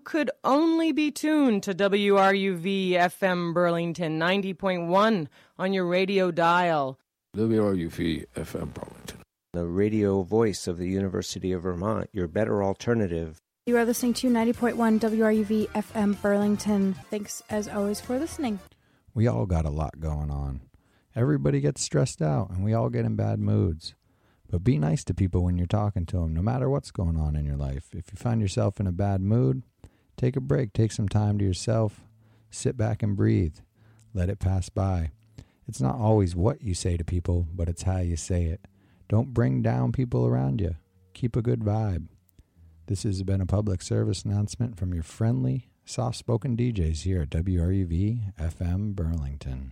could only be tuned to WRUV FM Burlington 90.1 on your radio dial. WRUV FM Burlington, the radio voice of the University of Vermont, your better alternative. You are listening to 90.1 WRUV FM Burlington. Thanks, as always, for listening. We all got a lot going on. Everybody gets stressed out, and we all get in bad moods. But be nice to people when you're talking to them, no matter what's going on in your life. If you find yourself in a bad mood, take a break. Take some time to yourself. Sit back and breathe. Let it pass by. It's not always what you say to people, but it's how you say it. Don't bring down people around you. Keep a good vibe. This has been a public service announcement from your friendly, soft-spoken DJs here at WRUV FM Burlington.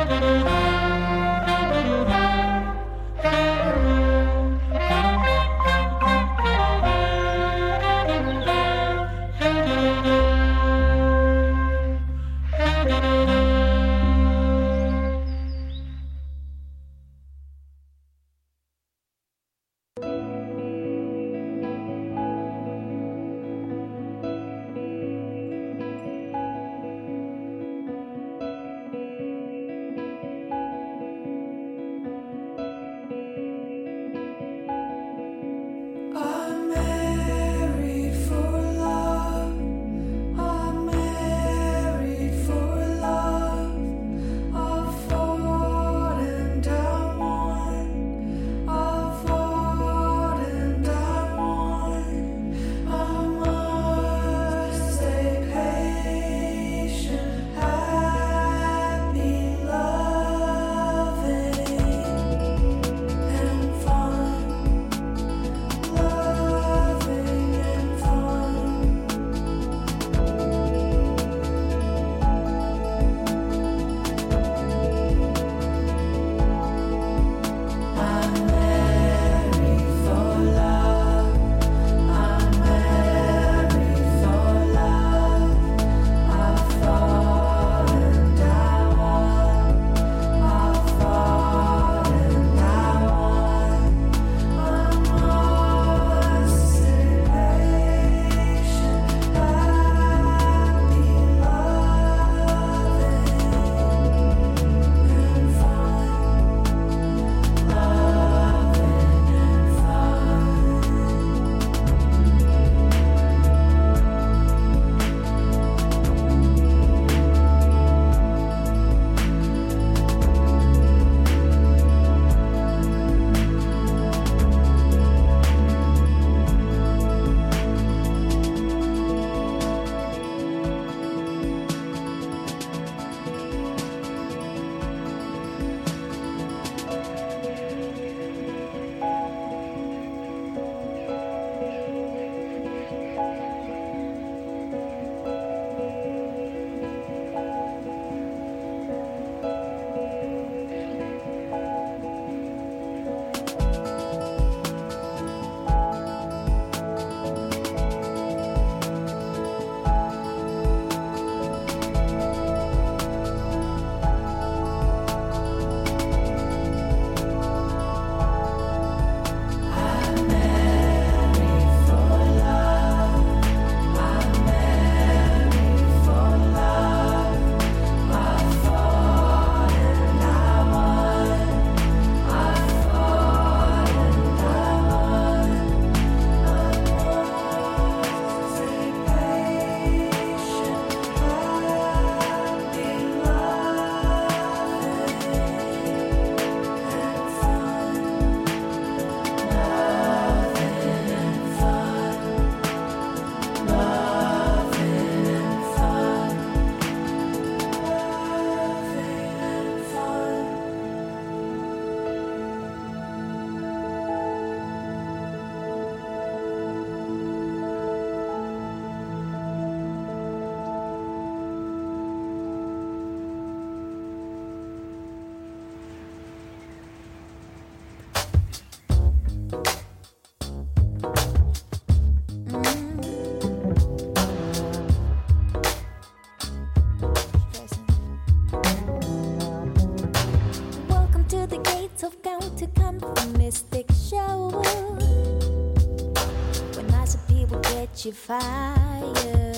you fired.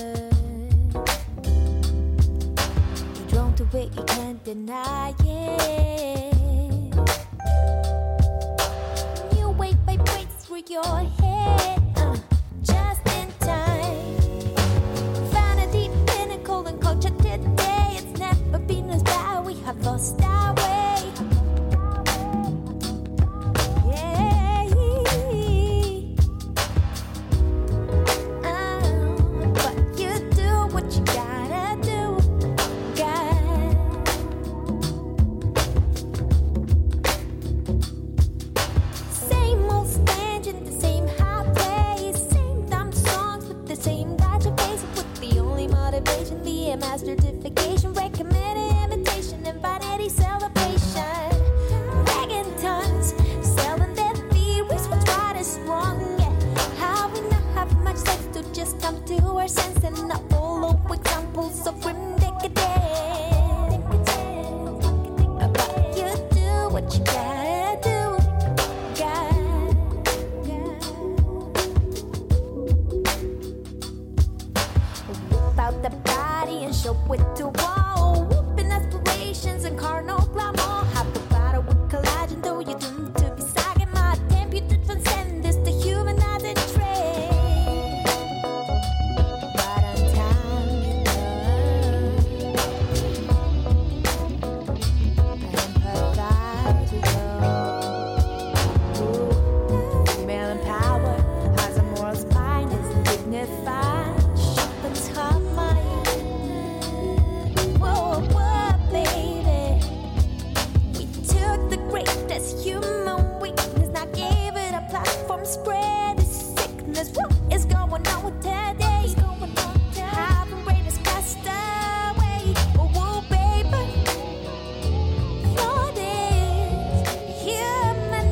You're drawn to it, you can't deny it. New wave vibrates through your head, just in time. Found a deep pinnacle in culture today. It's never been as bad, we have lost our way. Master certification, recommended imitation, and vanity self. what you gotta do. Whip out the body and show it to all. Whooping aspirations and carnal glamour. Have the bottle with collagen, though you're doomed to be sagging. My temp, you did transcend this to humanizing trade. Right on time, empathize with you. Female in power has a moral spine, is dignified. Sharp and tough mind. Whoa, whoa, baby. We took the greatest human weakness, now gave it a platform, spread the sickness. What is going on with today? Have a greatest passed away. Oh, whoa, baby. Lord is human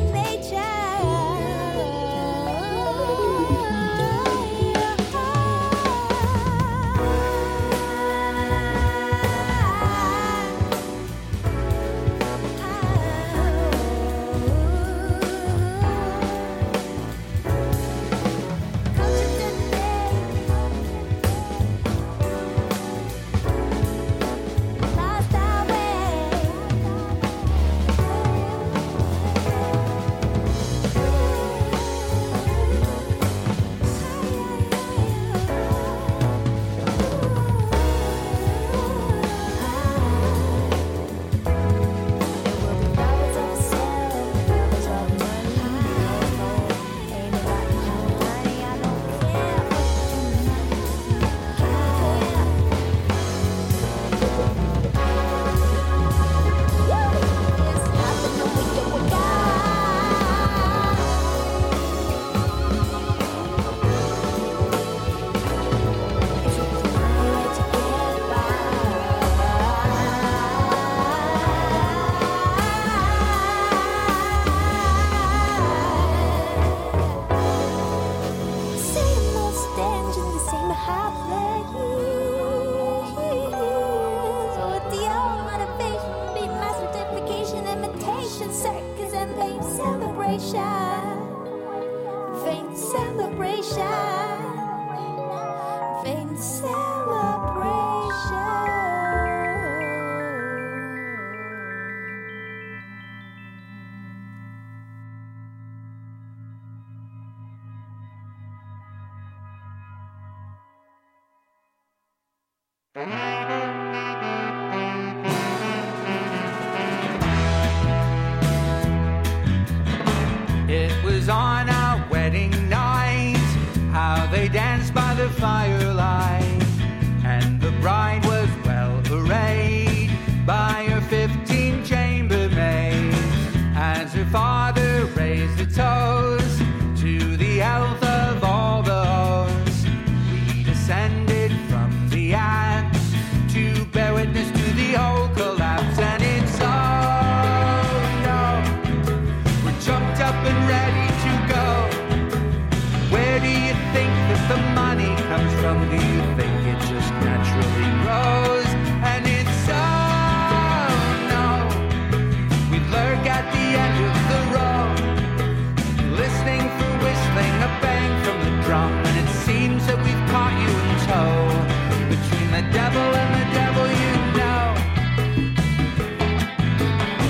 Lost our Same old stench in the same hot place. With the old motivation, be my certification, imitation, circus and fame celebration. Fame celebration. Fame celebration.